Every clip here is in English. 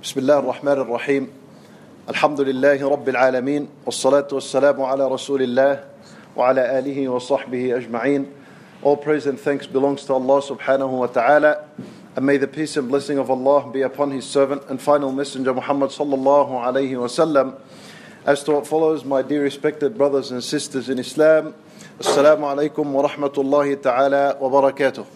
بسم الله الرحمن الرحيم الحمد لله رب العالمين والصلاة والسلام على رسول الله وعلى آله وصحبه أجمعين. All praise and thanks belongs to Allah subhanahu wa ta'ala, and may the peace and blessing of Allah be upon His servant and final messenger Muhammad sallallahu alayhi wa sallam. As to what follows, my dear respected brothers and sisters in Islam, Assalamu alaikum wa rahmatullahi ta'ala wa barakatuh.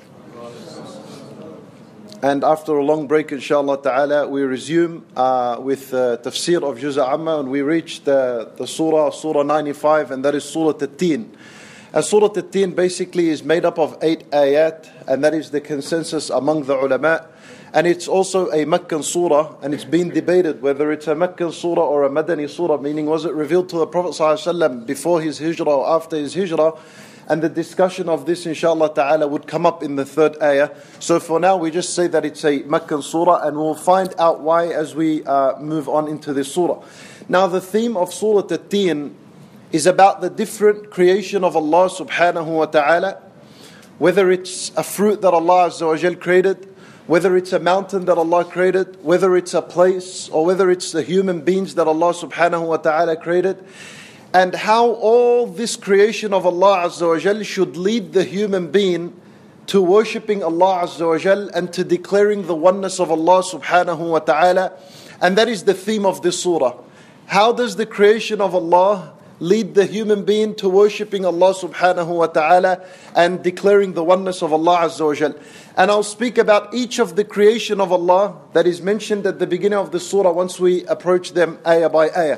And after a long break, inshallah ta'ala, we resume with tafsir of Juz' Amma, and we reached the surah 95, and that is Surah At-Tin. And Surah At-Tin basically is made up of 8 ayat, and that is the consensus among the ulama. And it's also a Meccan surah, and it's been debated whether it's a Meccan surah or a Madani surah, meaning was it revealed to the Prophet ﷺ before his hijrah or after his hijrah. And the discussion of this, inshallah ta'ala, would come up in the third ayah. So for now, we just say that it's a Meccan surah, and we'll find out why as we move on into this surah. Now, the theme of Surah At-Tin is about the different creation of Allah subhanahu wa ta'ala, whether it's a fruit that Allah Azza wa Jal created, whether it's a mountain that Allah created, whether it's a place, or whether it's the human beings that Allah subhanahu wa ta'ala created, and how all this creation of Allah Azza wa Jal should lead the human being to worshipping Allah Azza wa Jal and to declaring the oneness of Allah subhanahu wa ta'ala. And that is the theme of this surah. How does the creation of Allah lead the human being to worshipping Allah subhanahu wa ta'ala and declaring the oneness of Allah Azza wa Jal? And I'll speak about each of the creation of Allah that is mentioned at the beginning of the surah once we approach them ayah by ayah.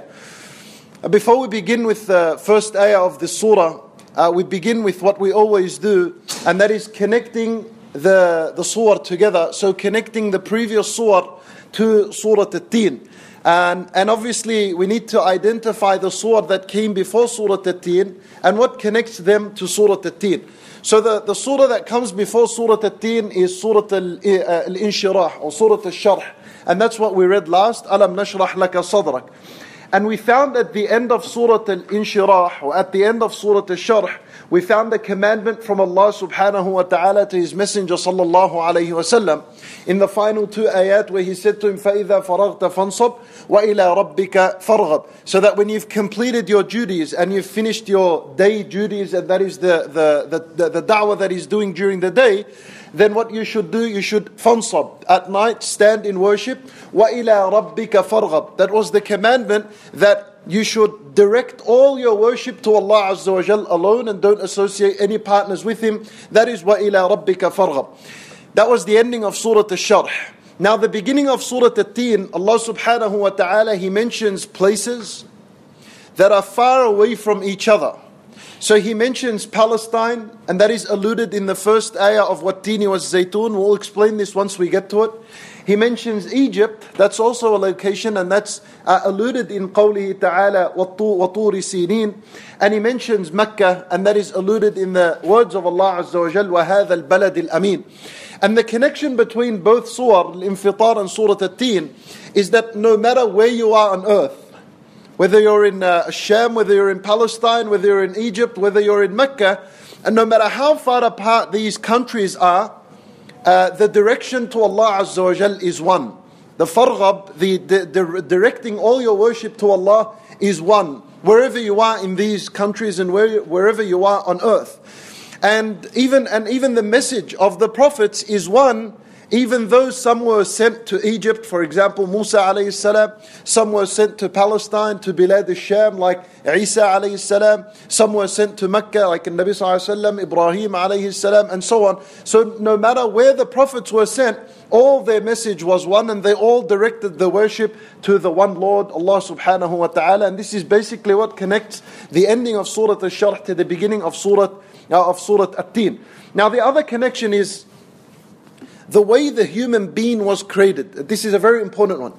Before we begin with the first ayah of the surah, we begin with what we always do, and that is connecting the surah together. So connecting the previous surah to Surah At-Tin. And obviously we need to identify the surah that came before Surah At-Tin and what connects them to Surah At-Tin. So the surah that comes before Surah At-Tin is Surah Al-Inshirah or Surah Al-Sharh. And that's what we read last, Alam nashrah laka sadrak. And we found at the end of Surah Al-Inshirah, or at the end of Surah Al-Sharh, we found a commandment from Allah subhanahu wa ta'ala to His Messenger sallallahu alayhi wa sallam in the final 2 ayat where He said to him, فَإِذَا فَرَغْتَ فَانْصَبْ وَإِلَىٰ رَبِّكَ فَارْغَبْ. So that when you've completed your duties and you've finished your day duties, and that is the da'wah that He's doing during the day, then what you should do, you should fansab, at night stand in worship. وَإِلَىٰ رَبِّكَ فَارْغَبْ. That was the commandment that you should direct all your worship to Allah Azza wa Jal alone and don't associate any partners with Him. That is وَإِلَىٰ رَبِّكَ فَارْغَبْ. That was the ending of Surah Al-Sharh. Now the beginning of Surah At-Tin, Allah subhanahu wa ta'ala, He mentions places that are far away from each other. So He mentions Palestine, and that is alluded in the first ayah of Wat-Tini was-Zaytun. We'll explain this once we get to it. He mentions Egypt, that's also a location, and that's alluded in قوله تعالى وَطُورِ سِينِينَ. And He mentions Mecca, and that is alluded in the words of Allah Azza wa Jal, وَهَذَا الْبَلَدِ الْأَمِينَ. And the connection between both surah, Al-Infitar and Surah At-Tin, is that no matter where you are on earth, whether you're in Sham, whether you're in Palestine, whether you're in Egypt, whether you're in Mecca, and no matter how far apart these countries are, the direction to Allah Azza wa Jal is one. The farghab, the directing all your worship to Allah is one, wherever you are in these countries and wherever you are on earth. And even the message of the prophets is one. Even though some were sent to Egypt, for example, Musa alayhi salam, some were sent to Palestine, to Bilad al-Sham, like Isa alayhi salam, some were sent to Mecca, like Nabi sallallahu alayhi wasallam, Ibrahim alayhi salam, and so on. So no matter where the prophets were sent, all their message was one, and they all directed the worship to the one Lord, Allah subhanahu wa ta'ala. And this is basically what connects the ending of Surah Al-Sharh to the beginning of Surah At-Tin. Now the other connection is the way the human being was created. This is a very important one.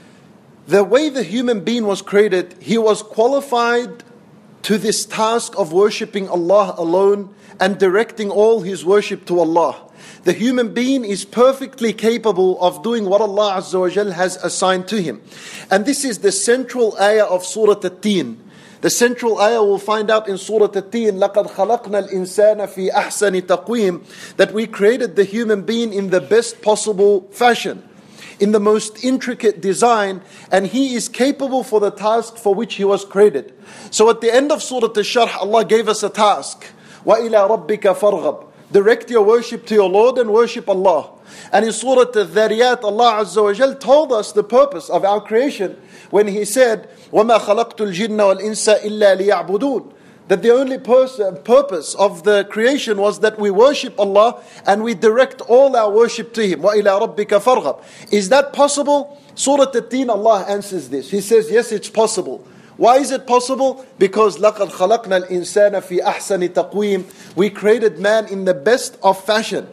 The way the human being was created, he was qualified to this task of worshipping Allah alone and directing all his worship to Allah. The human being is perfectly capable of doing what Allah Azza wa Jal has assigned to him. And this is the central ayah of Surah At-Tin. The central ayah we'll find out in Surah At-Tin, لَقَدْ خَلَقْنَا الْإِنسَانَ فِي أَحْسَنِ تَقْوِيمٍ, that we created the human being in the best possible fashion. in the most intricate design, and He is capable for the task for which He was created. So at the end of Surah Al-Sharh, Allah gave us a task. وَإِلَىٰ رَبِّكَ فَارْغَبْ. Direct your worship to your Lord and worship Allah. And in Surah Al-Dhariyat, Allah Azza wa Jal told us the purpose of our creation when He said, وَمَا خَلَقْتُ الْجِنَّ وَالْإِنسَ إِلَّا لِيَعْبُدُونَ. That the only purpose of the creation was that we worship Allah and we direct all our worship to Him. وَإِلَىٰ رَبِّكَ فَارْغَبْ. Is that possible? Surah At-Teen, Allah answers this. He says, yes, it's possible. Why is it possible? Because لَقَدْ خَلَقْنَا الْإِنسَانَ فِي أَحْسَنِ تَقْوِيمٍ. We created man in the best of fashion.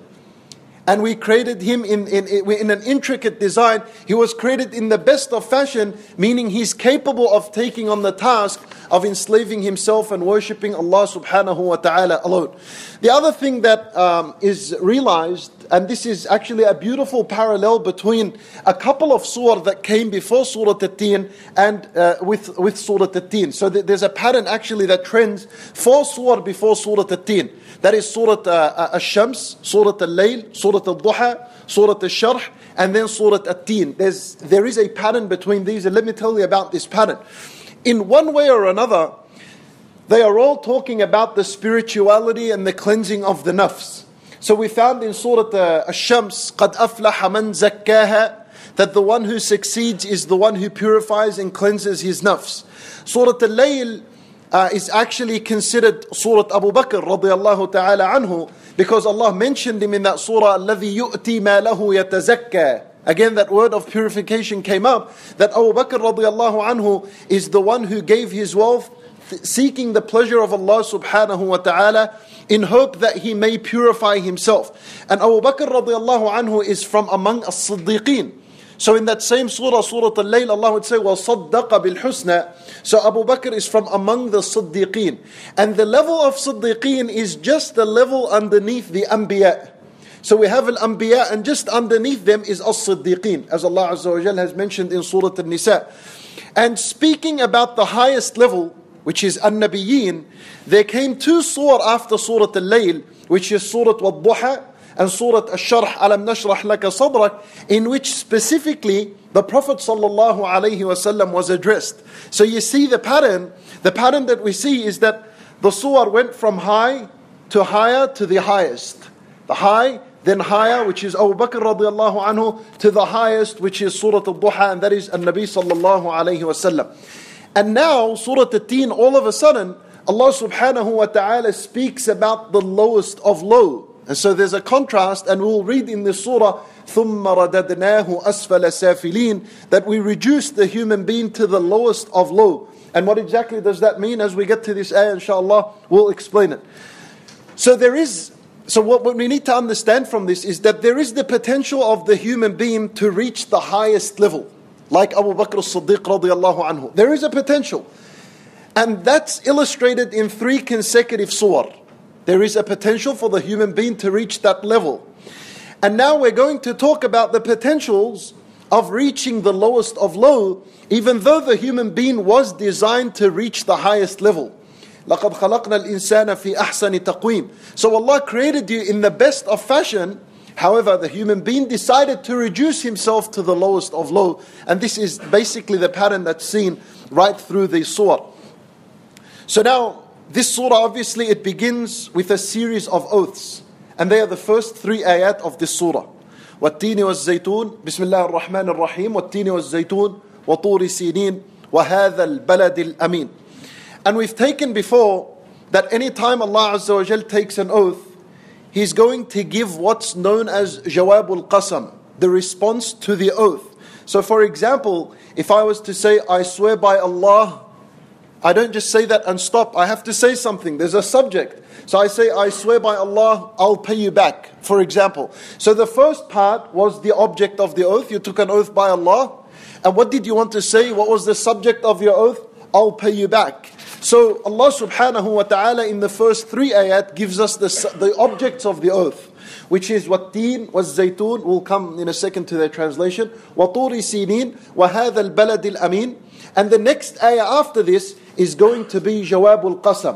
And we created him in an intricate design. He was created in the best of fashion, meaning he's capable of taking on the task of enslaving himself and worshipping Allah subhanahu wa ta'ala alone. The other thing that is realized, and this is actually a beautiful parallel between a couple of surah that came before Surah At-Teen and with Surah At-Teen. So there's a pattern actually that trends 4 surah before Surah At-Teen. That is Surah Ash-Shams, Surah Al-Layl, Surah Al-Duha, Surah Al-Sharh, and then Surah At-Teen. There is a pattern between these, and let me tell you about this pattern. In one way or another, they are all talking about the spirituality and the cleansing of the nafs. So we found in Surah Ash-Shams, قَدْ أَفْلَحَ مَنْ زَكَّاهَا, that the one who succeeds is the one who purifies and cleanses his nafs. Surah Al-Layl is actually considered Surah Abu Bakr radiyallahu ta'ala anhu, because Allah mentioned him in that surah, الَّذِي يُؤْتِي مَا لَهُ يَتَزَكَّى. Again, that word of purification came up, that Abu Bakr radiyallahu anhu is the one who gave his wealth seeking the pleasure of Allah subhanahu wa ta'ala in hope that he may purify himself. And Abu Bakr radiyallahu anhu is from among as-siddiqeen. So in that same surah, Surah Al-Layl, Allah would say, وَصَدَّقَ بِالْحُسْنَى. So Abu Bakr is from among the Siddiqeen. And the level of Siddiqeen is just the level underneath the Anbiya. So we have Al-Anbiya, and just underneath them is As-Siddiqeen, as Allah Azza wa Jalla has mentioned in Surah An-Nisa. And speaking about the highest level, which is An-Nabiyyin, there came 2 surah after Surah Al-Layl, which is Surah Al-Duha and Surah Al-Sharh, Alam Nashrah Laka Sadrak, in which specifically the Prophet sallallahu alaihi wasallam was addressed. So you see the pattern that we see is that the surah went from high to higher to the highest. The high, then higher, which is Abu Bakr radiallahu anhu, to the highest, which is Surah Al-Duha, and that is An-Nabi sallallahu alaihi wasallam. And now, Surah At-Teen, all of a sudden, Allah subhanahu wa ta'ala speaks about the lowest of low. And so there's a contrast, and we'll read in this surah, ثُمَّ رَدَدْنَاهُ أَسْفَلَ سَافِلِينَ, that we reduce the human being to the lowest of low. And what exactly does that mean? As we get to this ayah, inshallah, we'll explain it. So what we need to understand from this is that there is the potential of the human being to reach the highest level. Like Abu Bakr as-Siddiq radiyallahu anhu. There is a potential. And that's illustrated in 3 consecutive surah. There is a potential for the human being to reach that level. And now we're going to talk about the potentials of reaching the lowest of low, even though the human being was designed to reach the highest level. لَقَدْ خَلَقْنَا الْإِنسَانَ فِي أَحْسَنِ تَقْوِيمٍ. So Allah created you in the best of fashion. However, the human being decided to reduce himself to the lowest of low. And this is basically the pattern that's seen right through the surah. So now, this surah, obviously, it begins with a series of oaths. And they are the first 3 ayat of this surah. وَالتِّينِ وَالزَّيْتُونِ بسم الله الرحمن الرحيم وَالتِّينِ وَالزَّيْتُونِ وَطُورِ سِينِينَ وَهَذَا الْبَلَدِ الْأَمِينَ. And we've taken before that any time Allah Azza wa Jal takes an oath, He's going to give what's known as Jawabul Qasam, the response to the oath. So for example, if I was to say, I swear by Allah, I don't just say that and stop. I have to say something. There's a subject. So I say, I swear by Allah, I'll pay you back, for example. So the first part was the object of the oath. You took an oath by Allah. And what did you want to say? What was the subject of your oath? I'll pay you back. So Allah subhanahu wa ta'ala in the first 3 ayat gives us the objects of the oath, which is وَالتِّينِ وَالزَّيْتُونَ. We'll come in a second to their translation. وَطُورِ سِينِينَ وَهَذَا الْبَلَدِ الْأَمِينَ. And the next ayah after this is going to be Jawabul Qasam,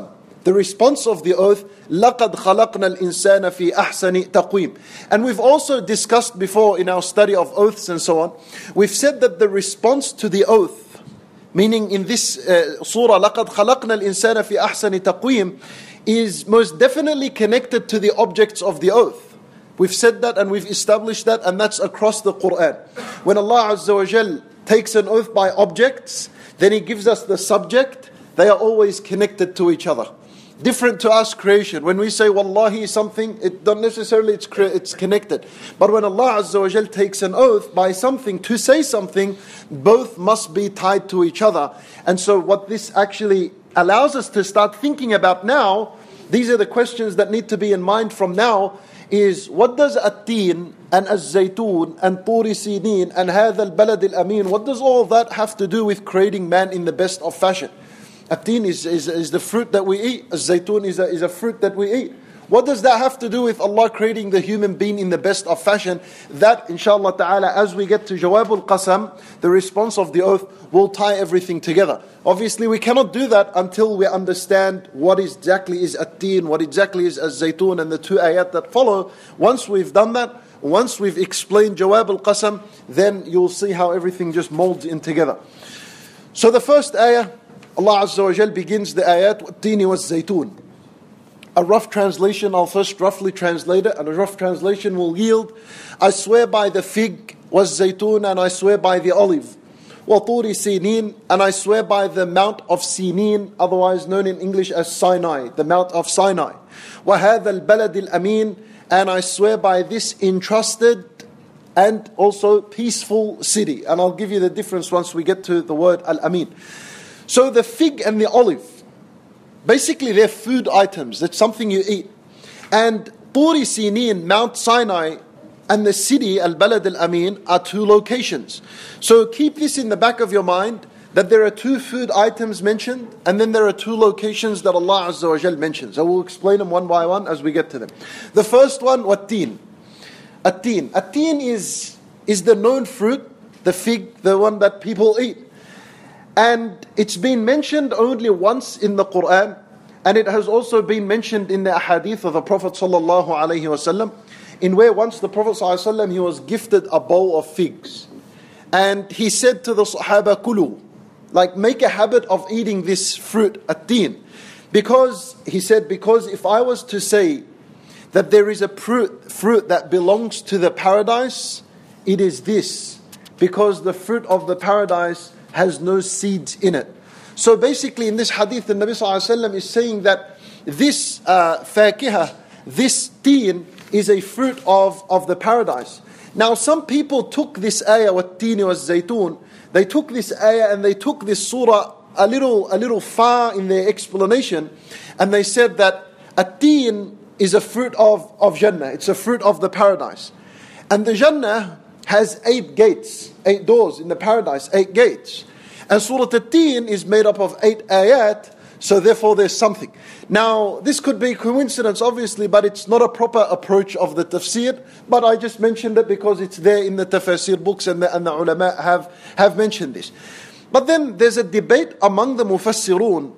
The response of the oath, لَقَدْ خَلَقْنَا الْإِنسَانَ فِي أَحْسَنِ تَقْوِيمٍ. And we've also discussed before in our study of oaths and so on, we've said that the response to the oath, meaning in this surah, لَقَدْ خَلَقْنَا الْإِنسَانَ فِي أَحْسَنِ تَقْوِيمٍ, is most definitely connected to the objects of the oath. We've said that and we've established that, and that's across the Quran. When Allah Azza wa Jal takes an oath by objects, then He gives us the subject. They are always connected to each other. Different to us creation. When we say Wallahi something, it don't necessarily it's connected. But when Allah Azza wa Jal takes an oath by something, to say something, both must be tied to each other. And so what this actually allows us to start thinking about now, these are the questions that need to be in mind from now, is what does At-Teen and Az-Zaytun and Turi Sinin and Hadha al-Balad al-Amin, what does all of that have to do with creating man in the best of fashion? At-Teen is the fruit that we eat. Az-Zaytun is a fruit that we eat. What does that have to do with Allah creating the human being in the best of fashion? That, inshallah ta'ala, as we get to Jawabul Qasam, the response of the oath, will tie everything together. Obviously, we cannot do that until we understand what exactly is At-Teen, what exactly is Az-Zaytun, and the two ayat that follow. Once we've done that, once we've explained Jawabul Qasam, then you'll see how everything just molds in together. So the first ayah, Allah Azza wa Jal begins the ayat, وَالتِّينِ وَالزَّيْتُونِ. A rough translation, I'll first roughly translate it, and a rough translation will yield, I swear by the fig, وَالزَّيْتُونَ, and I swear by the olive, وَطُورِ سِينِينَ, and I swear by the Mount of Sinin, otherwise known in English as Sinai, the Mount of Sinai, وَهَذَا الْبَلَدِ الْأَمِينَ, and I swear by this entrusted and also peaceful city. And I'll give you the difference once we get to the word Al-Amin. So the fig and the olive, basically they're food items. That's something you eat. And Turi Sinin, Mount Sinai, and the city, Al-Balad Al-Amin, are two locations. So keep this in the back of your mind, that there are two food items mentioned, and then there are two locations that Allah Azza wa Jal mentions. So we'll explain them one by one as we get to them. The first one, Wat-Teen. At-Teen. At-Teen is the known fruit, the fig, the one that people eat. And it's been mentioned only once in the Quran, and it has also been mentioned in the ahadith of the Prophet sallallahu alaihi wasallam, in where once the Prophet sallallahu alaihi wasallam, he was gifted a bowl of figs, and he said to the Sahaba, Kulu, like make a habit of eating this fruit, At-Teen, because he said, because if I was to say that there is a fruit that belongs to the paradise, it is this, because the fruit of the paradise has no seeds in it. So basically in this hadith, the Nabi sallallahu alaihi wasallam is saying that this fakihah, this teen, is a fruit of the paradise. Now some people took this ayah, wat-teen waz-zaytun, they took this ayah and they took this surah a little far in their explanation, and they said that a teen is a fruit of Jannah, it's a fruit of the paradise. And the Jannah has 8 gates, 8 doors in the paradise, 8 gates. And Surah At-Teen is made up of 8 ayat, so therefore there's something. Now, this could be coincidence, obviously, but it's not a proper approach of the tafsir. But I just mentioned it because it's there in the tafsir books, and the ulama have mentioned this. But then there's a debate among the mufassirun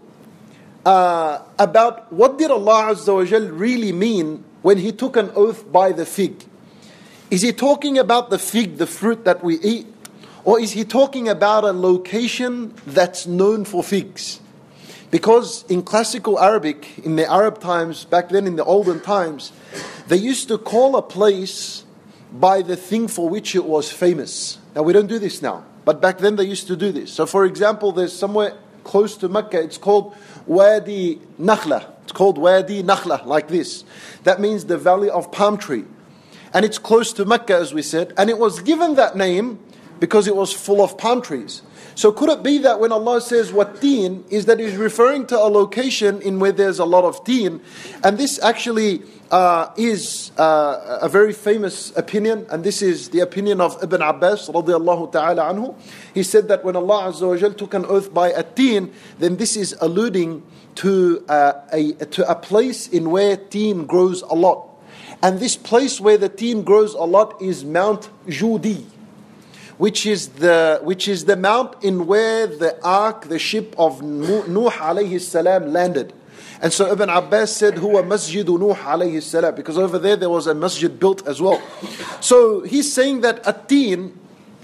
about what did Allah Azza wa Jal really mean when He took an oath by the fig. Is He talking about the fig, the fruit that we eat? Or is He talking about a location that's known for figs? Because in classical Arabic, in the Arab times, back then in the olden times, they used to call a place by the thing for which it was famous. Now we don't do this now, but back then they used to do this. So for example, there's somewhere close to Mecca, it's called Wadi Nakhla. It's called Wadi Nakhla, like this. That means the valley of palm tree. And it's close to Mecca, as we said. And it was given that name because it was full of palm trees. So could it be that when Allah says Wat-Teen, is that He's referring to a location in where there's a lot of teen? And this actually is a very famous opinion, and this is the opinion of Ibn Abbas radiallahu ta'ala anhu. He said that when Allah Azza wa Jal took an oath by At-Teen, then this is alluding to a place in where teen grows a lot. And this place where the teen grows a lot is Mount Judi, which is the mount in where the ark, the ship of Nuh alayhi salam landed. And so Ibn Abbas said, Huwa Masjidu Nuh alayhi salam, because over there was a masjid built as well. So he's saying that At-Tin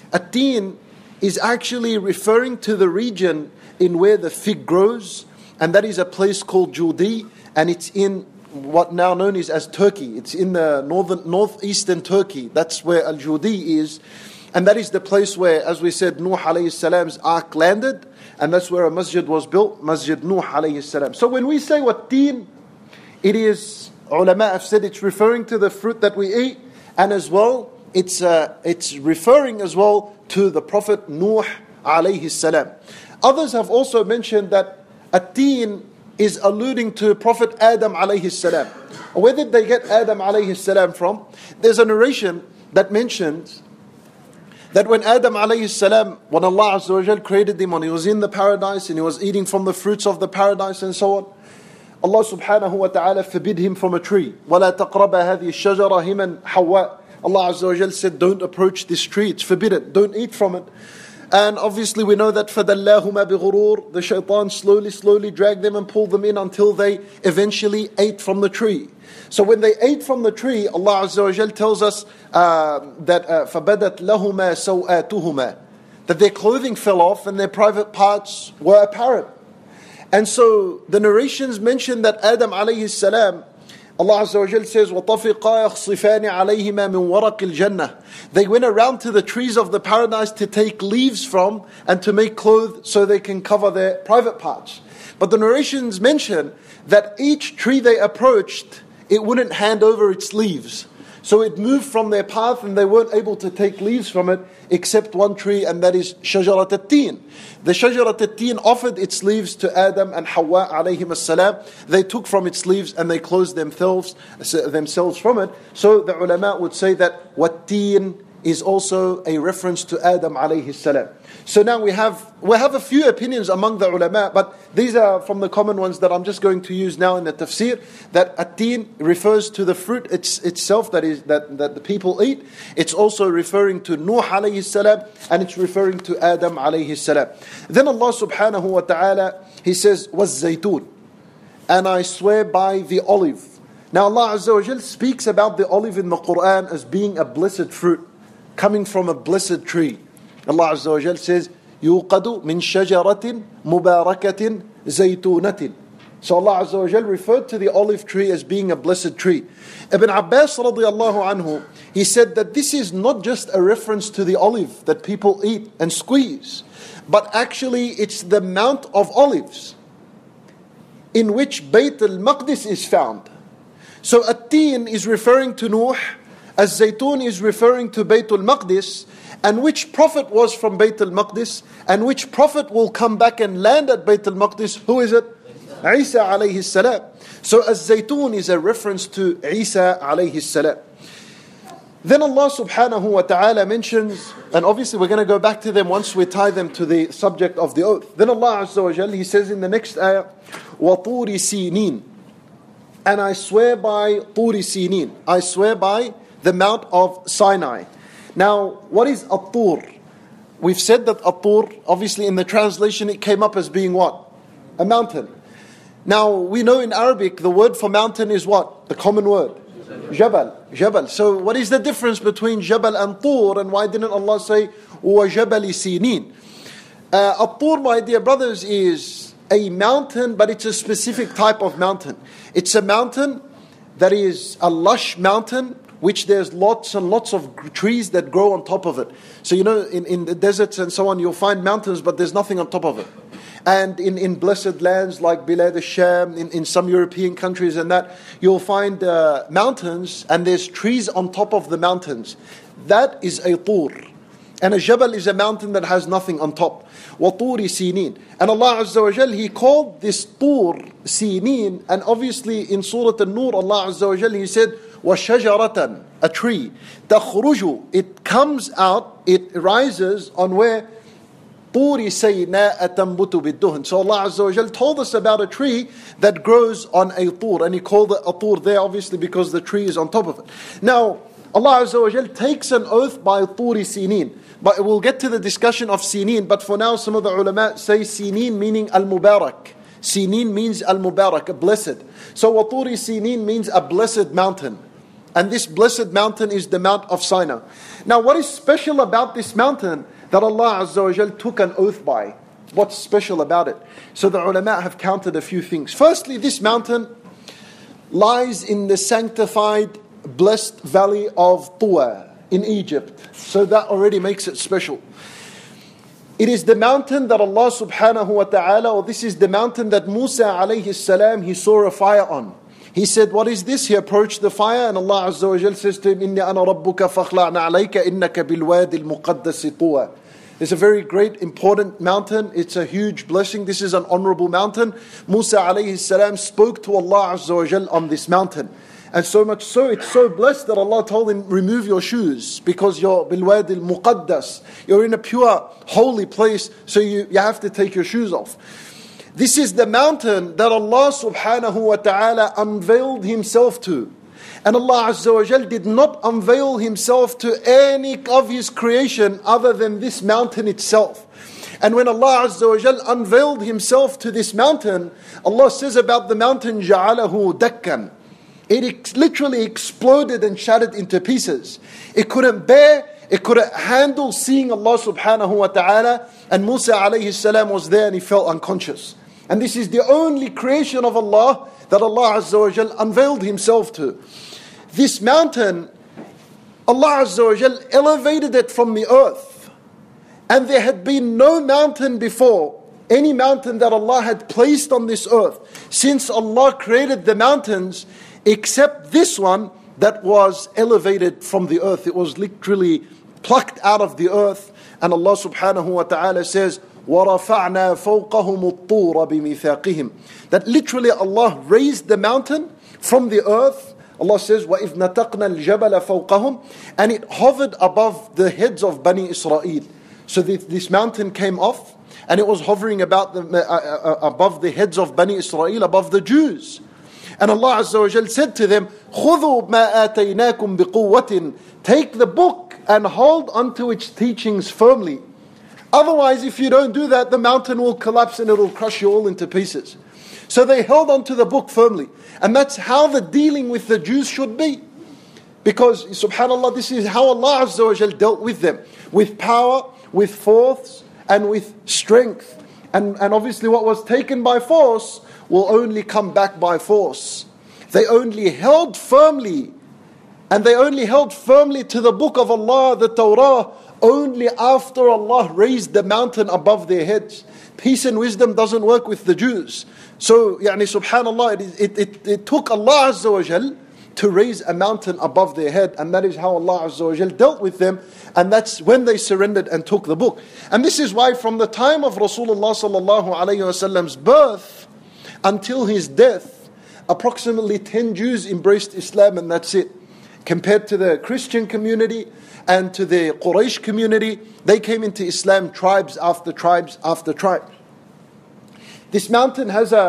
is actually referring to the region in where the fig grows, and that is a place called Judi, and it's in what now known as Turkey. It's in the northeastern Turkey. That's where Al-Judi is. And that is the place where, as we said, Nuh alayhi salam's ark landed, and that's where a masjid was built, Masjid Nuh alayhi salam. So when we say what teen, it is, ulama have said it's referring to the fruit that we eat, and as well, it's referring as well to the Prophet Nuh alayhi salam. Others have also mentioned that at-teen is alluding to Prophet Adam alayhi salam. Where did they get Adam alayhi salam from? There's a narration that mentions that when Adam alayhi salam, when Allah Azza wa Jal created him, when he was in the paradise and he was eating from the fruits of the paradise and so on, Allah subhanahu wa ta'ala forbid him from a tree. وَلَا تَقْرَبَ هَذِهِ الشَّجَرَ him and Hawa. Allah Azza wa Jal said, don't approach this tree, it's forbidden, don't eat from it. And obviously we know that فَدَلَّاهُمَا بِغُرُورٍ, the shaitan slowly dragged them and pulled them in until they eventually ate from the tree. So when they ate from the tree, Allah Azza wa Jal tells us that فَبَدَتْ لَهُمَا سَوْآتُهُمَا, that their clothing fell off and their private parts were apparent. And so the narrations mention that Adam alayhi salam, Allah Azza wa Jal says, وَطَفِقَا يَخْصِفَانِ عَلَيْهِمَا مِنْ وَرَقِ الْجَنَّةِ, they went around to the trees of the paradise to take leaves from and to make clothes so they can cover their private parts. But the narrations mention that each tree they approached, it wouldn't hand over its leaves. So it moved from their path and they weren't able to take leaves from it except one tree, and that is Shajarat at-Tin. The Shajarat at-Tin offered its leaves to Adam and Hawa alayhim as-salam. They took from its leaves and they closed themselves from it. So the ulama would say that wat-tin is also a reference to Adam alayhi salam. So now we have a few opinions among the ulama, but these are from the common ones that I'm just going to use now in the tafsir, that at-tin refers to the fruit itself that the people eat. It's also referring to Nuh alayhi salam, and it's referring to Adam alayhi salam. Then Allah subhanahu wa ta'ala, He says, وَالزَّيْتُونَ, and I swear by the olive. Now Allah Azza wa Jal speaks about the olive in the Quran as being a blessed fruit, coming from a blessed tree. Allah Azza wa Jal says, يُوقَدُ مِنْ شَجَرَةٍ مُبَارَكَةٍ زَيْتُونَةٍ. So Allah Azza wa Jal referred to the olive tree as being a blessed tree. Ibn Abbas radiallahu anhu, he said that this is not just a reference to the olive that people eat and squeeze, but actually it's the mount of olives in which Bayt al-Maqdis is found. So at-Tin is referring to Nuh, Az-Zaytun is referring to Bayt al-Maqdis, and which prophet was from Bayt al-Maqdis, and which prophet will come back and land at Bayt al-Maqdis. Who is it? Isa alayhi salam. So Az-Zaytun is a reference to Isa alayhi salam. Then Allah subhanahu wa ta'ala mentions, and obviously we're going to go back to them once we tie them to the subject of the oath. Then Allah Azza wa Jal, He says in the next ayah, وَطُورِ سِينِينَ, and I swear by Turi Sinin, I swear by the Mount of Sinai. Now, what is At-Tur? We've said that At-Tur, obviously in the translation it came up as being what? A mountain. Now, we know in Arabic the word for mountain is what? The common word. Jabal. So what is the difference between Jabal and Tur, and why didn't Allah say وَجَبَلِ سِينِينَ? At-Tur, my dear brothers, is a mountain, but it's a specific type of mountain. It's a mountain that is a lush mountain, which there's lots and lots of trees that grow on top of it. So you know, in the deserts and so on, you'll find mountains, but there's nothing on top of it. And in blessed lands like Bilad al-Sham, in some European countries and that, you'll find mountains and there's trees on top of the mountains. That is a Tur. And a Jabal is a mountain that has nothing on top. وَطُورِ سِينِينَ. And Allah Azza wa Jal, He called this Tur Sinin, and obviously in Surah An-Nur, Allah Azza wa Jal, He said, وَشَجَرَةً, a tree. تَخْرُجُ, it comes out, it rises on where? طُورِ سَيْنَاءَ تَنْبُتُ بِالدُّهْنِ. So Allah Azza wa Jal told us about a tree that grows on a Tur, and He called it a Tur there obviously because the tree is on top of it. Now, Allah Azza wa Jal takes an oath by Turi Sinin. But we'll get to the discussion of Sinin. But for now, some of the ulama say Sinin meaning Al-Mubarak. Sinin means al-Mubarak, blessed. So Waturi Sinin means a blessed mountain. And this blessed mountain is the Mount of Sinai. Now what is special about this mountain that Allah Azza wa Jal took an oath by? What's special about it? So the ulama have counted a few things. Firstly, this mountain lies in the sanctified, blessed valley of Tuwa in Egypt. So that already makes it special. It is the mountain that Allah subhanahu wa ta'ala, or this is the mountain that Musa alayhi salam, he saw a fire on. He said, what is this? He approached the fire and Allah Azza wa Jal says to him, إِنِّي أَنَا رَبُّكَ فَاخْلَعْنَا عَلَيْكَ إِنَّكَ بِالْوَادِ الْمُقَدَّسِ طُوَى. It's a very great, important mountain. It's a huge blessing. This is an honorable mountain. Musa alayhi salam spoke to Allah Azza wa Jal on this mountain. And so much so, it's so blessed that Allah told him, remove your shoes because you're bilwadi al-muqaddas. You're in a pure, holy place, so you have to take your shoes off. This is the mountain that Allah subhanahu wa ta'ala unveiled Himself to. And Allah Azza wa Jal did not unveil Himself to any of His creation other than this mountain itself. And when Allah Azza wa Jal unveiled Himself to this mountain, Allah says about the mountain, جَعَلَهُ دَكًّا. It literally exploded and shattered into pieces. It couldn't bear, it couldn't handle seeing Allah subhanahu wa ta'ala. And Musa alayhi salam was there and he felt unconscious. And this is the only creation of Allah that Allah Azza wa Jal unveiled Himself to. This mountain, Allah Azza wa Jal elevated it from the earth. And there had been no mountain before, any mountain that Allah had placed on this earth, since Allah created the mountains, except this one that was elevated from the earth. It was literally plucked out of the earth. And Allah subhanahu wa ta'ala says, وَرَفَعْنَا فَوْقَهُمُ الطُّورَ بِمِثَاقِهِمْ. That literally Allah raised the mountain from the earth. Allah says, وَإِذْ نَتَقْنَا الْجَبَلَ فَوْقَهُمْ. And it hovered above the heads of Bani Israel. So this mountain came off and it was hovering above the heads of Bani Israel, above the Jews. And Allah Azza wa Jal said to them, خُذُوا مَا آتَيْنَاكُمْ بِقُوَّةٍ. Take the book and hold onto its teachings firmly. Otherwise, if you don't do that, the mountain will collapse and it will crush you all into pieces. So they held onto the book firmly. And that's how the dealing with the Jews should be. Because, subhanAllah, this is how Allah Azza wa Jal dealt with them. With power, with force, and with strength. And obviously what was taken by force will only come back by force. They only held firmly. And they only held firmly to the book of Allah, the Torah, only after Allah raised the mountain above their heads. Peace and wisdom doesn't work with the Jews. So, subhanAllah, it took Allah Azza wa Jal to raise a mountain above their head. And that is how Allah Azza wa Jal dealt with them. And that's when they surrendered and took the book. And this is why from the time of Rasulullah sallallahu alayhi wasallam's birth until his death, approximately 10 Jews embraced Islam, and that's it. Compared to the Christian community and to the Quraysh community, they came into Islam tribes after tribes after tribes. This mountain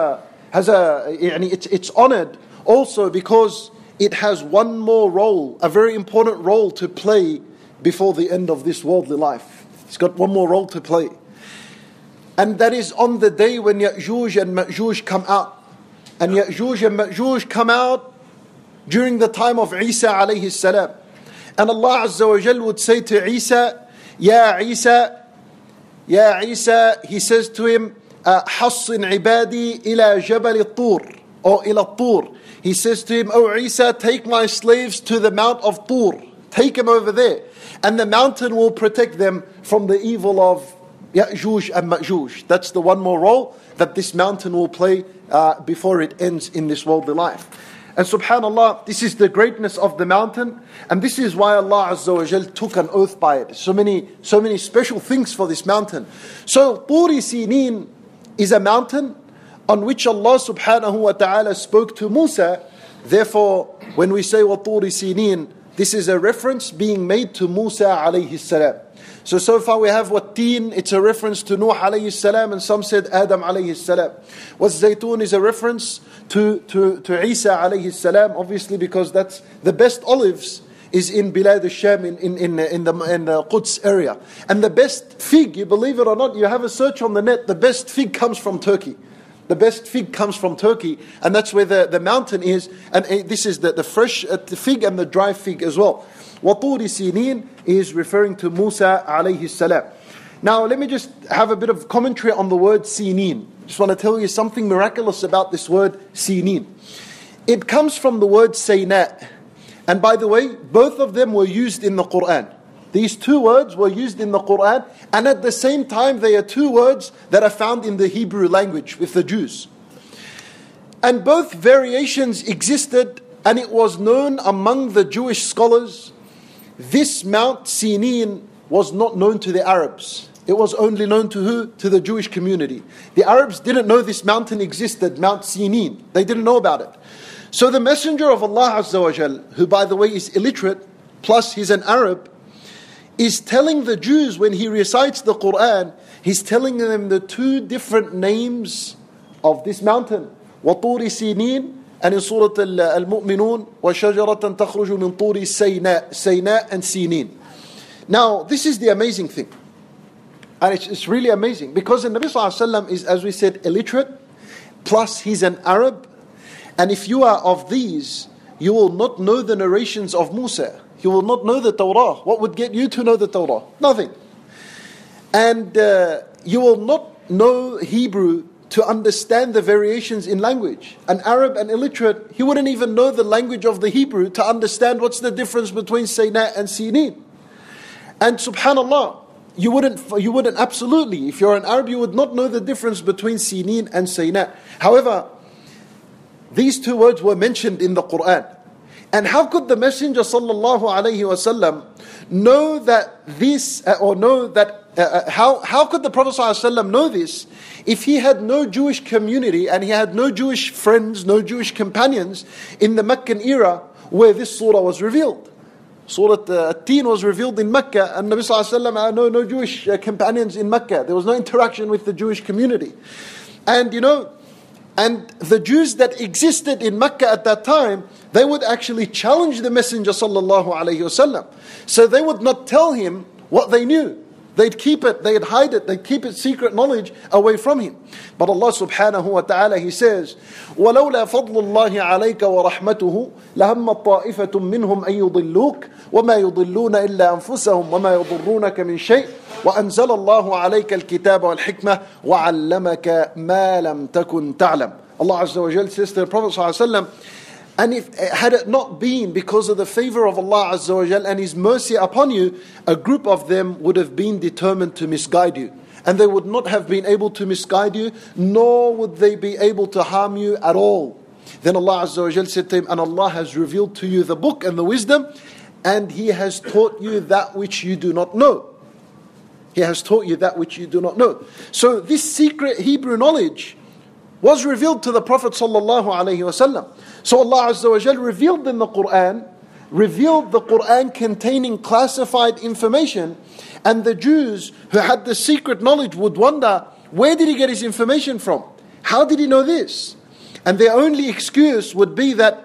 it's honored also because it has one more role, a very important role to play before the end of this worldly life. It's got one more role to play. And that is on the day when Ya'juj and Ma'juj come out. And Ya'juj and Ma'juj come out during the time of Isa alayhi salam. And Allah Azza wa Jal would say to Isa, Ya Isa, He says to him, Hassin ibadi ila jabal al-Tur, or ila al-Tur. He says to him, O Isa, take my slaves to the Mount of Tur. Take them over there. And the mountain will protect them from the evil of Ya'juj and Ma'juj. That's the one more role that this mountain will play before it ends in this worldly life. And subhanAllah, this is the greatness of the mountain. And this is why Allah Azza wa Jal took an oath by it. So many special things for this mountain. So Turi Sinin is a mountain on which Allah subhanahu wa ta'ala spoke to Musa. Therefore, when we say wa Turi Sinin, this is a reference being made to Musa alayhi salam. So far we have Wattin, it's a reference to Nuh alayhi salam, and some said Adam alayhi salam. Zaytun is a reference to Isa alayhi salam, obviously because that's the best olives is in Bilad al-Sham, in the Quds area. And the best fig, you believe it or not, you have a search on the net, the best fig comes from Turkey. The best fig comes from Turkey, and that's where the mountain is. And this is the fresh fig and the dry fig as well. وَطُورِ سِينِينَ is referring to Musa alayhi salam. Now let me just have a bit of commentary on the word Sinin. Just want to tell you something miraculous about this word Sinin. It comes from the word Sayna. And by the way, both of them were used in the Quran. These two words were used in the Quran, and at the same time they are two words that are found in the Hebrew language with the Jews. And both variations existed, and it was known among the Jewish scholars. This Mount Sinin was not known to the Arabs. It was only known to who? To the Jewish community. The Arabs didn't know this mountain existed, Mount Sinin. They didn't know about it. So the Messenger of Allah Azza wa Jal, who by the way is illiterate, plus he's an Arab, is telling the Jews when he recites the Quran, he's telling them the two different names of this mountain. وَطُورِ سِينِينَ, and in Surah Al-Mu'minun, وَشَجَرَةً تَخْرُجُ مِنْ طُورِ سَيْنَاء, Sayna and Sinin. Now, this is the amazing thing. And it's really amazing, because the Nabi Sallallahu Alaihi Wasallam is, as we said, illiterate, plus he's an Arab. And if you are of these, you will not know the narrations of Musa. You will not know the Torah. What would get you to know the Torah? Nothing. And you will not know Hebrew to understand the variations in language. An Arab and illiterate, he wouldn't even know the language of the Hebrew to understand what's the difference between Sayna and Sinin. And subhanallah, you wouldn't absolutely, if you're an Arab, you would not know the difference between Sinin and Sayna. However, these two words were mentioned in the Quran. And how could the Messenger sallallahu alaihi wasallam know that this, or know that, how could the Prophet sallallahu alaihi wasallam know this if he had no Jewish community and he had no Jewish friends, no Jewish companions in the Meccan era where this surah was revealed? Surah At-Teen was revealed in Mecca, and Nabi sallallahu alaihi wasallam had no Jewish companions in Mecca. There was no interaction with the Jewish community. And and the Jews that existed in Mecca at that time, they would actually challenge the Messenger sallallahu alaihi wasallam. So they would not tell him what they knew. They'd keep it, they'd hide it, they'd keep it secret knowledge away from him. But Allah subhanahu wa ta'ala, He says, وَلَوْلَا فَضْلُ اللَّهِ عَلَيْكَ وَرَحْمَتُهُ لَهَمَّ طَائِفَةٌ مِّنْهُمْ أَن يُضِلُّوكَ وَمَا يُضِلُّونَ إِلَّا أَنفُسَهُمْ وَمَا يُضُرُّونَكَ مِنْ شَيْءٍ وَأَنزَلَ اللَّهُ عَلَيْكَ الْكِتَابَ وَالْحِكْمَةَ وَعَلَّمَكَ مَا لَمْ تَكُنْ تَعْلَمُ. Allah Azza wa Jal says to the Prophet sallallahu alaihi wasallam, and if had it not been because of the favor of Allah Azza wa Jal and His mercy upon you, a group of them would have been determined to misguide you. And they would not have been able to misguide you, nor would they be able to harm you at all. Then Allah Azza wa Jal said to him, and Allah has revealed to you the book and the wisdom, and He has taught you that which you do not know. He has taught you that which you do not know. So this secret Hebrew knowledge was revealed to the Prophet sallallahu alaihi wasallam. So Allah Azza wa Jal revealed in the Quran, revealed the Quran containing classified information, and the Jews who had the secret knowledge would wonder, where did he get his information from? How did he know this? And their only excuse would be that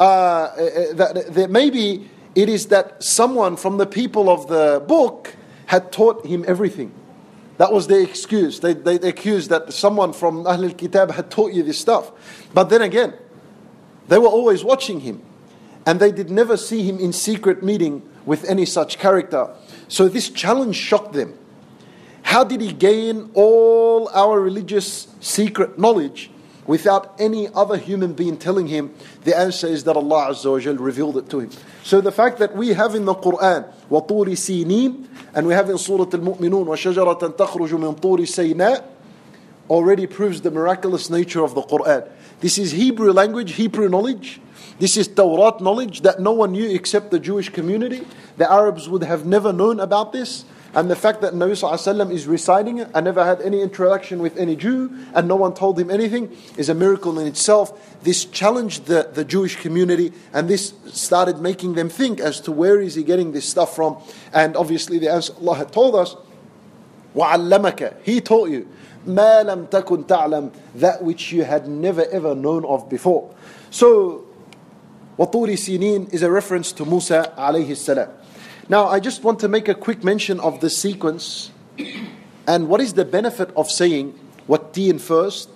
maybe it is that someone from the people of the book had taught him everything. That was their excuse. They accused that someone from Ahl al-Kitab had taught you this stuff. But then again, they were always watching him. And they did never see him in secret meeting with any such character. So this challenge shocked them. How did he gain all our religious secret knowledge without any other human being telling him? The answer is that Allah Azza wa Jal revealed it to him. So the fact that we have in the Quran وَطُورِ سِينِينَ, and we have in Surah Al-Mu'minun وَشَجَرَةً تَخْرُجُ مِنْ طُورِ سَيْنَاء, already proves the miraculous nature of the Quran. This is Hebrew language, Hebrew knowledge. This is Tawrat knowledge that no one knew except the Jewish community. The Arabs would have never known about this. And the fact that Nabi Sallallahu Alaihi Wasallam is reciting it and never had any interaction with any Jew and no one told him anything is a miracle in itself. This challenged the Jewish community, and this started making them think as to where is he getting this stuff from. And obviously the answer Allah had told us, وَعَلَّمَكَ, He taught you, مَا لَمْ تَكُنْ تَعْلَمْ, that which you had never ever known of before. So, وَطُورِ سِينِينَ is a reference to Musa alayhi salam. Now, I just want to make a quick mention of the sequence and what is the benefit of saying Wat-Teen first,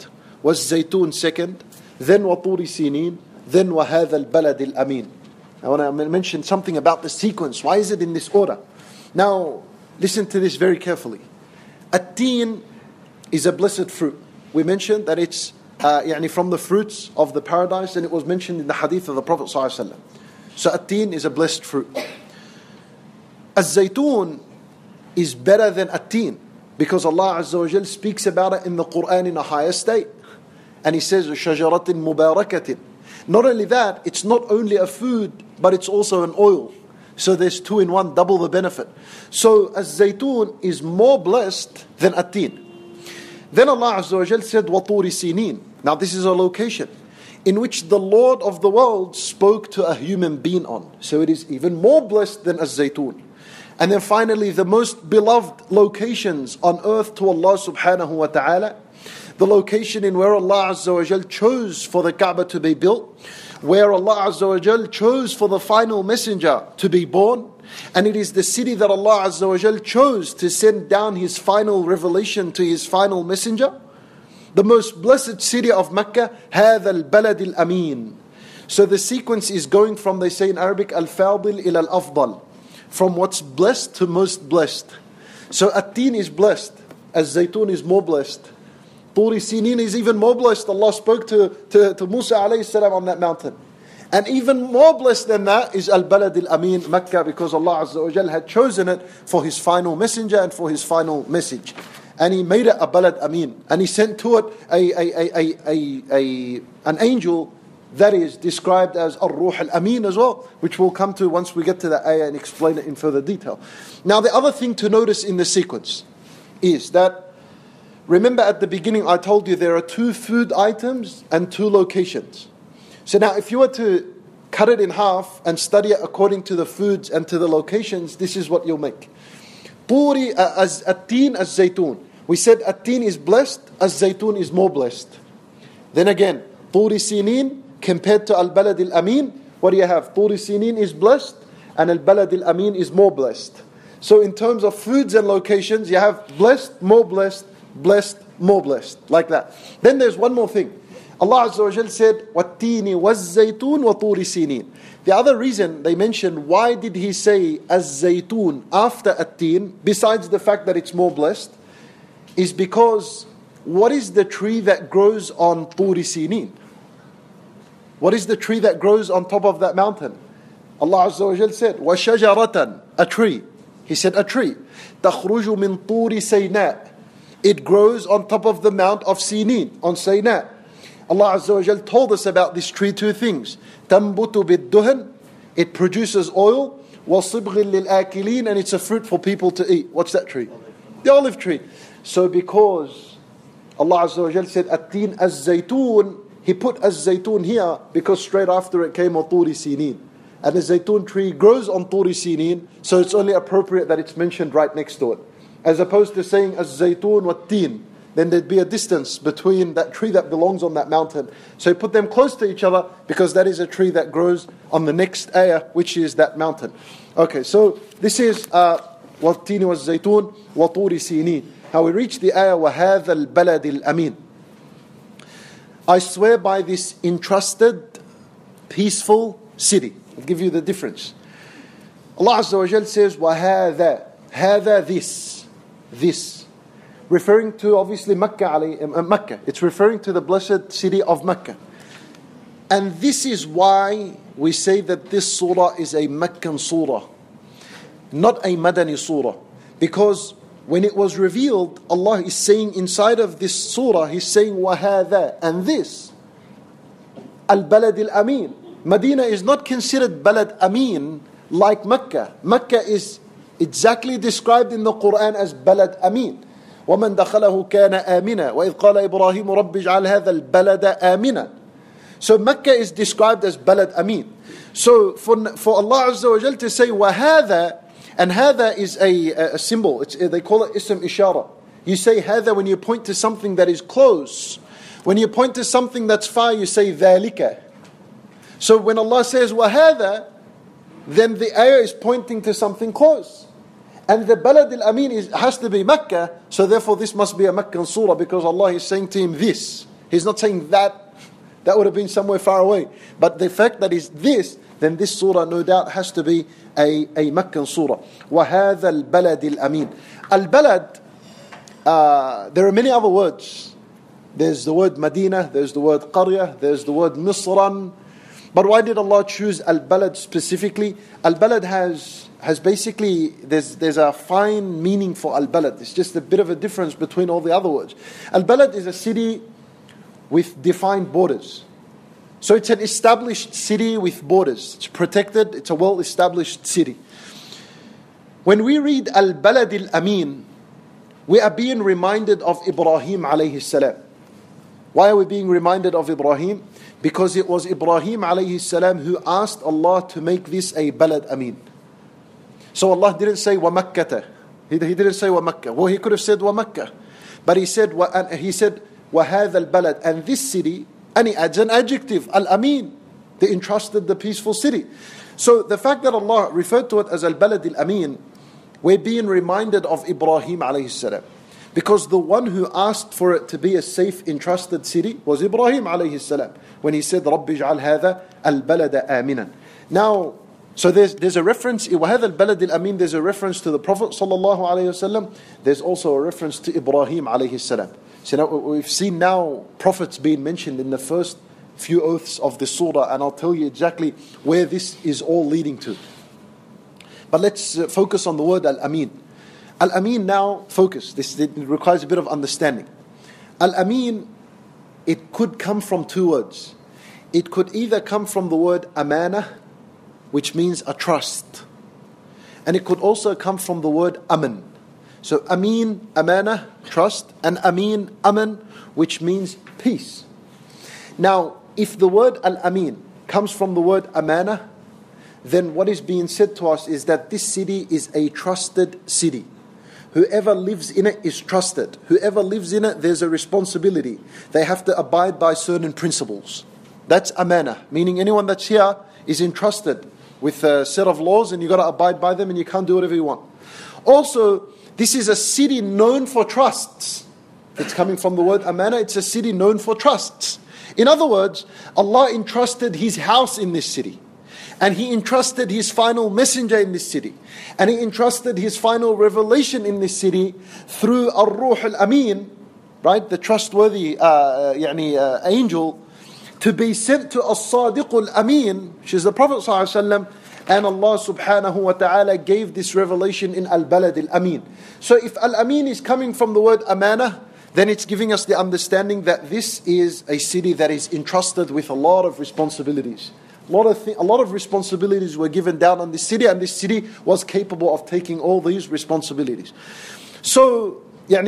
والزيتون second, then وطور سينين, then وهذا البلد الأمين. I want to mention something about the sequence. Why is it in this order? Now, listen to this very carefully. At-teen is a blessed fruit. We mentioned that it's from the fruits of the paradise, and it was mentioned in the hadith of the Prophet ﷺ. So at-teen is a blessed fruit. Az-zaytun is better than at-teen, because Allah Azza wa Jal speaks about it in the Quran in a higher state. And He says, شَجَرَةٍ مُبَارَكَةٍ. Not only that, it's not only a food, but it's also an oil. So there's 2 in 1, double the benefit. So az-zaytun is more blessed than at-teen. Then Allah Azza wa Jal said, وَطُورِ سِينِينَ. Now this is a location in which the Lord of the world spoke to a human being on. So it is even more blessed than az-zaytun. And then finally, the most beloved locations on earth to Allah subhanahu wa ta'ala, the location in where Allah Azza wa Jal chose for the Kaaba to be built, where Allah Azza wa Jal chose for the final messenger to be born, and it is the city that Allah Azza wa Jal chose to send down His final revelation to His final messenger. The most blessed city of Mecca, هذا البلد الأمين. So the sequence is going from, they say in Arabic, al-fadil ila al-afdal, from what's blessed to most blessed. So at-teen is blessed, az-zaytun is more blessed. Turi Sinin is even more blessed. Allah spoke to Musa alayhi salam on that mountain. And even more blessed than that is Al-Balad Al-Amin, Mecca, because Allah Azza wa Jal had chosen it for His final messenger and for His final message. And He made it a Balad Amin. And He sent to it an angel that is described as Ar-Ruh Al-Amin as well, which we'll come to once we get to the ayah and explain it in further detail. Now the other thing to notice in the sequence is that, remember at the beginning I told you there are 2 food items and 2 locations. So now if you were to cut it in half and study it according to the foods and to the locations, this is what you'll make. Turi at-teen az-zaytun. We said at-teen is blessed, az-zaytun is more blessed. Then again, Turi Sinin compared to Al-Balad Al-Amin, what do you have? Turi Sinin is blessed and Al-Balad Al-Amin is more blessed. So in terms of foods and locations, you have blessed, more blessed, blessed, more blessed, like that. Then there's one more thing. Allah Azza wa Jal said, وَالتِّينِ وَالزَّيْتُونِ وَطُورِ سِينِينَ. The other reason they mentioned, why did He say az-zaytun after at-teen, besides the fact that it's more blessed, is because what is the tree that grows on Turi Sinin? What is the tree that grows on top of that mountain? Allah Azza wa Jal said, وَشَجَرَةً, a tree. He said a tree. تَخْرُجُ مِن طُورِ سَيْنَاء. It grows on top of the mount of Sinin, on Saynā. Allah Azza wa Jal told us about this tree 2 things. تَنْبُتُ بِالدُّهَنِ. It produces oil. وَصِبْغٍ لِلْآكِلِينَ. And it's a fruit for people to eat. What's that tree? The olive tree. So because Allah Azza wa Jal said at-teen az-zaytun, He put az-zaytun here because straight after it came Turi Sinin. And the zaytun tree grows on Turi Sinin, so it's only appropriate that it's mentioned right next to it. As opposed to saying az-zaytun wat-teen, then there'd be a distance between that tree that belongs on that mountain. So He put them close to each other because that is a tree that grows on the next ayah, which is that mountain. Okay, so this is wat-teen waz-zaytun wa Turi Sinin. How we reach the ayah, وَهَذَا الْبَلَدِ الْأَمِينَ. I swear by this entrusted, peaceful city. I'll give you the difference. Allah Azza wa Jal says, وَهَذَا, هَذَا this. Referring to obviously Mecca. It's referring to the blessed city of Mecca. And this is why we say that this surah is a Meccan surah, not a Madani surah. Because when it was revealed, Allah is saying inside of this surah, He's saying وَهَذَا, and this Al-Balad Al-Amin. Medina is not considered Balad Amin like Mecca. Mecca is exactly described in the Quran as Balad Amin. وَمَنْ دَخَلَهُ كَانَ آمِنًا وَإِذْ قَالَ إِبْرَاهِيمُ رَبِّ اجْعَلْ هَذَا الْبَلَدَ آمِنًا. So Mecca is described as Balad Amin. So for Allah Azza wa Jal to say وَهَذَا, and هذا is a symbol. They call it ism ishara. You say هذا when you point to something that is close. When you point to something that's far, you say ذَلِكَ. So when Allah says وَهَذَا, then the ayah is pointing to something close. And the Balad al-Amin has to be Mecca, so therefore this must be a Meccan surah because Allah is saying to him this. He's not saying that. That would have been somewhere far away. But the fact that is this, then this surah no doubt has to be a Meccan surah. وَهَذَا الْبَلَدِ الْأَمِينَ. Al-balad, there are many other words. There's the word Medina, there's the word Qaryah, there's the word Misran. But why did Allah choose Al-balad specifically? Al-balad has basically, there's a fine meaning for Al-balad. It's just a bit of a difference between all the other words. Al-balad is a city with defined borders. So it's an established city with borders. It's protected, it's a well-established city. When we read Al-balad al-Amin, we are being reminded of Ibrahim alayhi salam. Why are we being reminded of Ibrahim? Because it was Ibrahim alayhi salam who asked Allah to make this a balad amin. So Allah didn't say wa Makkah. He didn't say wa Makkah. Well, he could have said wa Makkah. But he said wa hadha al-balad. And this city, and he adds an adjective, al-amin, the entrusted, the peaceful city. So the fact that Allah referred to it as al-balad al-amin, we're being reminded of Ibrahim alayhi salam. Because the one who asked for it to be a safe, entrusted city was Ibrahim alayhi salam. When he said, رَبِّ اجْعَلْ هَذَا الْبَلَدَ آمِنًا. Now, so there's a reference, وَهَذَا الْبَلَدِ الْأَمِينَ, there's a reference to the Prophet sallallahu alayhi wasallam. There's also a reference to Ibrahim alayhi salam. So now we've seen now prophets being mentioned in the first few oaths of the surah, and I'll tell you exactly where this is all leading to. But let's focus on the word Al-Amin. Al-Amin now, focus. This requires a bit of understanding. Al-Amin, it could come from two words. It could either come from the word Amana, which means a trust. And it could also come from the word Aman. So Amin, Amana, trust, and Amin, Aman, which means peace. Now, if the word Al-Amin comes from the word Amana, then what is being said to us is that this city is a trusted city. Whoever lives in it is trusted. Whoever lives in it, there's a responsibility. They have to abide by certain principles. That's amana, meaning anyone that's here is entrusted with a set of laws and you've got to abide by them and you can't do whatever you want. Also, this is a city known for trusts. It's coming from the word amana, it's a city known for trusts. In other words, Allah entrusted His house in this city. And He entrusted His final messenger in this city. And He entrusted His final revelation in this city through Ar-Ruh Al-Amin, right, the trustworthy angel, to be sent to As-Sadiq Al-Amin, which is the Prophet ﷺ, and Allah subhanahu wa ta'ala gave this revelation in Al-Balad Al-Amin. So if Al-Amin is coming from the word Amana, then it's giving us the understanding that this is a city that is entrusted with a lot of responsibilities. A lot of responsibilities were given down on this city, and this city was capable of taking all these responsibilities. So,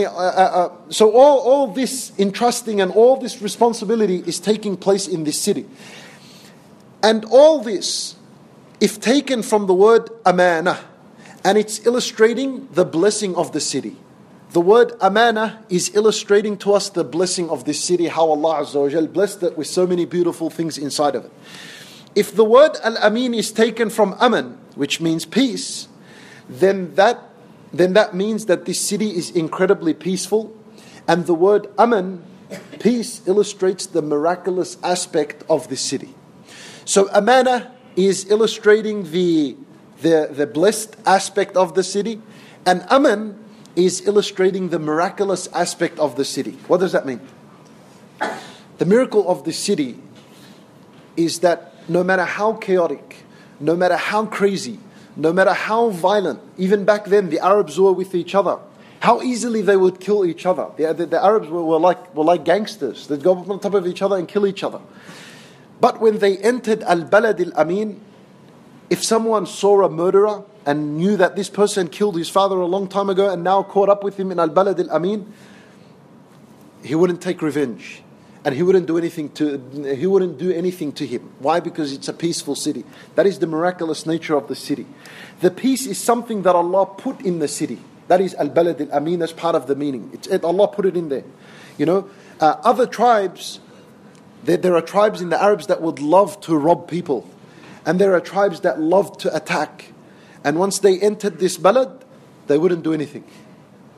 all this entrusting and all this responsibility is taking place in this city. And all this, if taken from the word amana, and it's illustrating the blessing of the city. The word amana is illustrating to us the blessing of this city, how Allah Azza wa Jal blessed it with so many beautiful things inside of it. If the word Al-Amin is taken from Aman, which means peace, then that means that this city is incredibly peaceful. And the word Aman, peace, illustrates the miraculous aspect of this city. So Amana is illustrating the blessed aspect of the city, and Aman is illustrating the miraculous aspect of the city. What does that mean? The miracle of the city is that no matter how chaotic, no matter how crazy, no matter how violent, even back then the Arabs were with each other, how easily they would kill each other. The Arabs were like gangsters. They'd go up on top of each other and kill each other. But when they entered Al-Balad Al-Amin, if someone saw a murderer and knew that this person killed his father a long time ago and now caught up with him in Al-Balad Al-Amin, he wouldn't take revenge. And he wouldn't do anything to him. Why? Because it's a peaceful city. That is the miraculous nature of the city. The peace is something that Allah put in the city. That is Al-Balad Al-Amin. That's part of the meaning. Allah put it in there. Other tribes, there are tribes in the Arabs that would love to rob people. And there are tribes that love to attack. And once they entered this balad, they wouldn't do anything.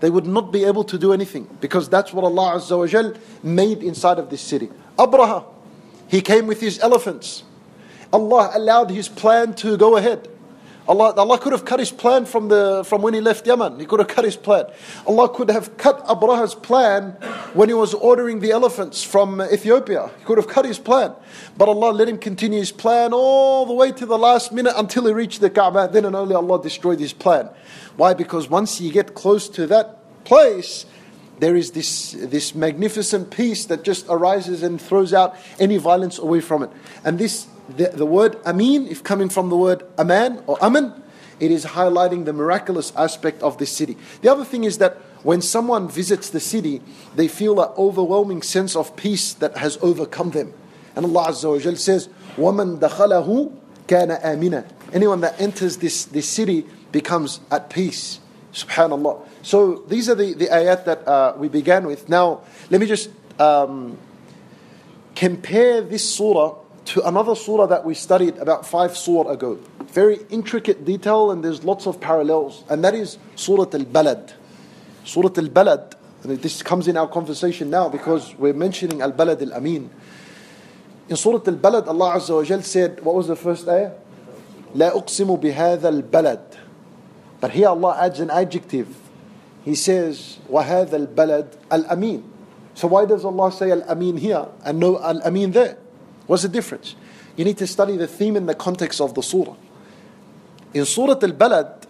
they would not be able to do anything, because that's what Allah Azza wa Jal made inside of this city. Abraha, he came with his elephants. Allah allowed his plan to go ahead. Allah could have cut his plan from when he left Yemen. He could have cut his plan. Allah could have cut Abraha's plan when he was ordering the elephants from Ethiopia. He could have cut his plan. But Allah let him continue his plan all the way to the last minute until he reached the Kaaba. Then and only Allah destroyed his plan. Why? Because once you get close to that place, there is this magnificent peace that just arises and throws out any violence away from it. And the word Amin, if coming from the word Aman or Aman, it is highlighting the miraculous aspect of this city. The other thing is that when someone visits the city, they feel an overwhelming sense of peace that has overcome them. And Allah Azza wa Jal says, وَمَنْ دَخَلَهُ كَانَ آمِنًا. Anyone that enters this city becomes at peace. Subhanallah. So these are the ayat that we began with. Now, let me just compare this surah to another surah that we studied about 5 surah ago. Very intricate detail, and there's lots of parallels. And that is Surah Al-Balad. Surah Al-Balad, and this comes in our conversation now because we're mentioning Al-Balad Al-Amin. In Surah Al-Balad, Allah Azza wa Jal said, what was the first ayah? لا أقسم بهذا البلد. But here Allah adds an adjective. He says, وهذا البلد الأمين. So why does Allah say Al-Amin here and no Al-Amin there? What's the difference? You need to study the theme in the context of the surah. In Surah Al-Balad,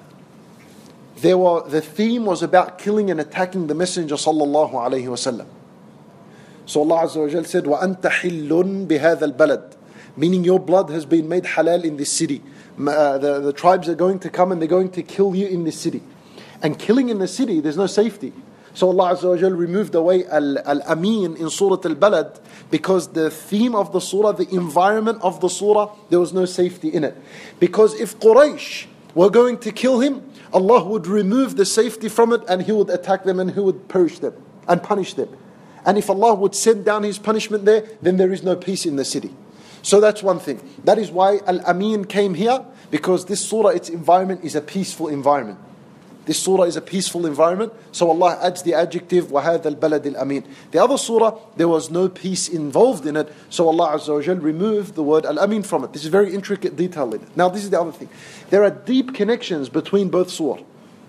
the theme was about killing and attacking the Messenger sallallahu alaihi wasallam. So Allah Azza wa Jal said, وَأَنْتَ حِلٌّ بِهَذَا الْبَلَدِ, meaning your blood has been made halal in this city. The tribes are going to come and they're going to kill you in this city. And killing in the city, there's no safety. So Allah Azza wa Jal removed away Al-Amin in Surah Al-Balad because the theme of the surah, the environment of the surah, there was no safety in it. Because if Quraysh were going to kill him, Allah would remove the safety from it and He would attack them and He would punish them and punish them. And if Allah would send down His punishment there, then there is no peace in the city. So that's one thing. That is why Al-Amin came here, because this surah, its environment is a peaceful environment. This surah is a peaceful environment. So Allah adds the adjective وَهَذَا الْبَلَدِ الْأَمِينَ. The other surah, there was no peace involved in it. So Allah Azza wa Jal removed the word Al-Amin from it. This is very intricate detail in it. Now this is the other thing. There are deep connections between both surah.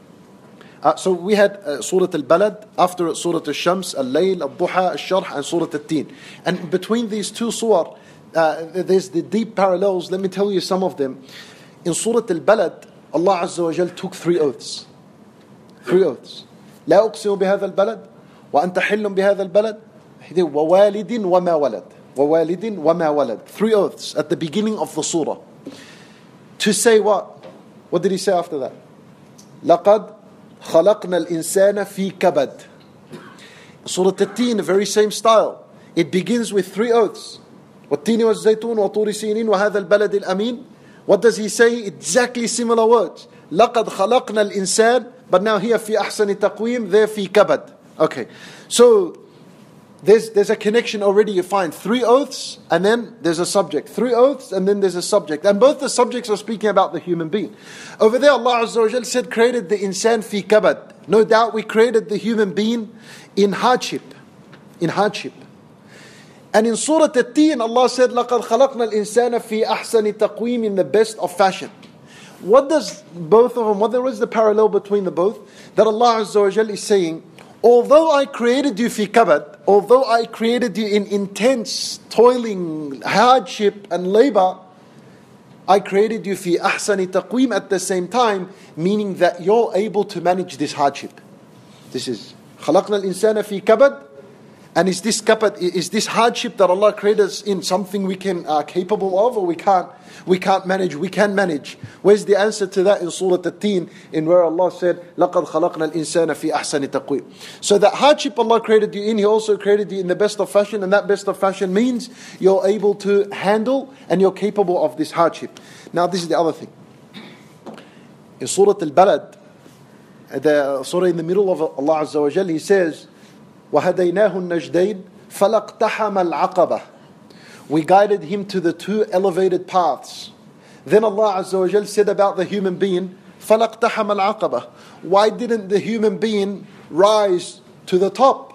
So we had Surah Al-Balad, after it Surah Al-Shams, Al-Layl, Al-Duha, Al-Sharh, and Surah Al-Teen. And between these two surah, there's the deep parallels. Let me tell you some of them. In Surah Al-Balad, Allah Azza wa Jal took 3 oaths. 3 oaths. لا أقسم بهذا البلد وأنت حل بهذا البلد ووالد وما ولد. ووالد وما ولد. 3 oaths at the beginning of the surah. To say what? What did He say after that? لقد خلقنا الإنسان في كبد. Surah Al-Teen, the very same style. It begins with 3 oaths. والتين والزيتون وطور سينين وهذا البلد الأمين. What does He say? Exactly similar words. لقد خلقنا الإنسان. But now here في أحسن تقويم, there في كبد. Okay. So there's a connection already. You find 3 oaths and then there's a subject. 3 oaths and then there's a subject. And both the subjects are speaking about the human being. Over there Allah Azza wa Jal said, created the insan fi kabad. No doubt we created the human being in hardship. In hardship. And in Surah Al-Teen Allah said, لَقَدْ خَلَقْنَا الْإِنسَانَ فِي أَحْسَنِ تَقْوِيمٍ, in the best of fashion. What does both of them, what there is the parallel between the both? That Allah Azza wa Jal is saying, although I created you fi kabad, although I created you in intense, toiling, hardship and labor, I created you fi ahsani taqweem at the same time, meaning that you're able to manage this hardship. This is خلقنا الإنسان في كبد. And is this kabad, is this hardship that Allah created us in something we can capable of, or we can't manage? We can manage. Where's the answer to that in Surah Al-Teen, in where Allah said, لَقَدْ خَلَقْنَا الْإِنسَانَ فِي أَحْسَنِ تَقْوِيمٍ. So that hardship Allah created you in, He also created you in the best of fashion, and that best of fashion means you're able to handle and you're capable of this hardship. Now this is the other thing. In Surah Al-Balad, the surah in the middle of Allah Azza wa Jal, He says, وَهَدَيْنَاهُ النَّجْدَيْنِ فَلَقْتَحَمَ الْعَقَبَةِ. We guided him to the 2 elevated paths. Then Allah Azza wa Jal said about the human being, فَلَقْتَحَمَ الْعَقَبَةِ. Why didn't the human being rise to the top.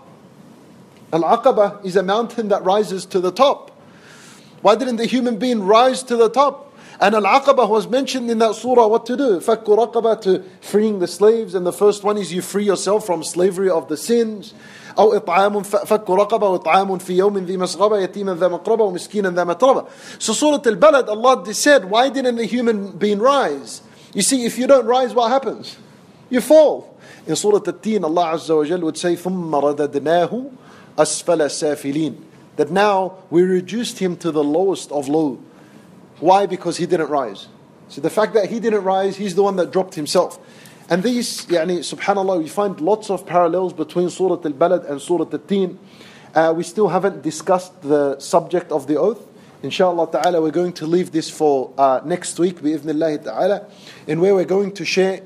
Al-Aqaba is a mountain that rises to the top. Why didn't the human being rise to the top? And Al-Aqaba was mentioned in that surah what to do. فَكُّ رَقَبَةً, to freeing the slaves. And the first one is you free yourself from slavery of the sins. أو إطعام فك رقبة وإطعام في يوم ذي مسغبة يتيما ذا مقربة ومسكينا ذا متربة. So Surah Al-Balad, Allah said, why didn't the human being rise? You see, if you don't rise, what happens? You fall. In Surah At-Teen, Allah Azza wa Jal would say, ثُمَّ رَدَدْنَاهُ أَسْفَلَ سَافِلِينَ, that now we reduced him to the lowest of low. Why? Because he didn't rise. So the fact that he didn't rise, he's the one that dropped himself. And these, subhanAllah, we find lots of parallels between Surah Al-Balad and Surah At-Teen. We still haven't discussed the subject of the oath. Inshallah ta'ala, we're going to leave this for next week, bi'idhnillahi ta'ala, in where we're going to share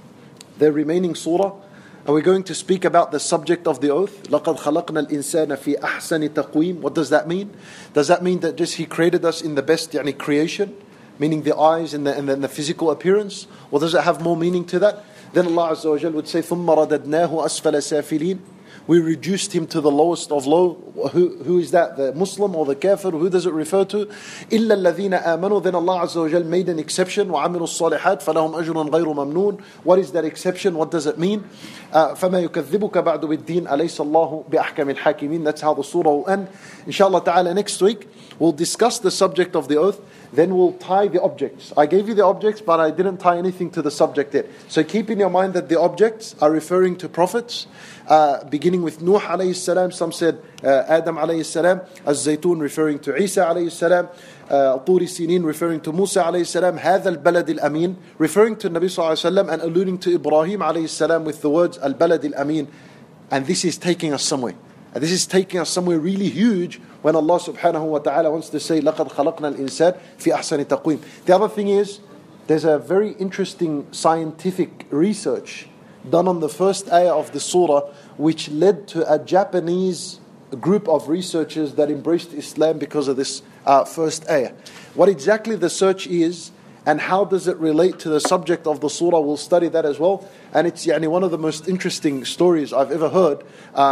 the remaining surah. And we're going to speak about the subject of the oath. لَقَدْ خَلَقْنَا الْإِنسَانَ فِي أَحْسَنِ تَقْوِيمٍ. What does that mean? Does that mean that just He created us in the best creation? Meaning the eyes and the physical appearance? Or does it have more meaning to that? Then Allah Azza wa Jal would say, ثُمَّ رَدَدْنَاهُ أَسْفَلَ سَافِلِينَ. We reduced him to the lowest of low. Who is that? The Muslim or the Kafir? Who does it refer to? إِلَّا الَّذِينَ آمَنُوا. Then Allah Azza wa Jal made an exception. وَعَمِلُوا الصَّالِحَاتِ فَلَهُمْ أَجْرٌ غَيْرُ مَمْنُونَ. What is that exception? What does it mean? فَمَا يُكَذِّبُكَ بَعْدُ بِالدِّينِ أَلَيْسَ اللَّهُ بِأَحْكَمِ الْحَاكِمِينَ. That's how the surah will end. Inshallah ta'ala, next week we'll discuss the subject of the oath. Then we'll tie the objects. I gave you the objects, but I didn't tie anything to the subject yet. So keep in your mind that the objects are referring to prophets, beginning with Nuh alayhi salam. Some said Adam alayhi salam. Az-Zaytun referring to Isa alayhi salam. Turi Sinin referring to Musa alayhi salam. هذا البلد الأمين referring to Nabi sallallahu alayhi wasallam and alluding to Ibrahim alayhi salam with the words Al-Balad al-Amin. And this is taking us somewhere. And this is taking us somewhere really huge when Allah subhanahu wa ta'ala wants to say لَقَدْ خَلَقْنَا الْإِنسَانَ فِي أَحْسَنِ تَقْوِيمٍ. The other thing is, there's a very interesting scientific research done on the first ayah of the surah, which led to a Japanese group of researchers that embraced Islam because of this first ayah. What exactly the search is and how does it relate to the subject of the surah, we'll study that as well. And it's one of the most interesting stories I've ever heard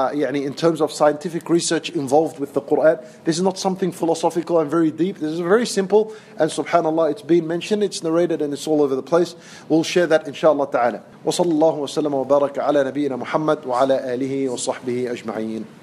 in terms of scientific research involved with the Quran. This is not something philosophical and very deep. This is very simple, and subhanAllah, it's been mentioned, it's narrated, and it's all over the place. We'll share that inshallah ta'ala. Wa sallallahu wa sallam wa baraka ala nabiyyina Muhammad wa ala alihi wa sahbihi ajma'een.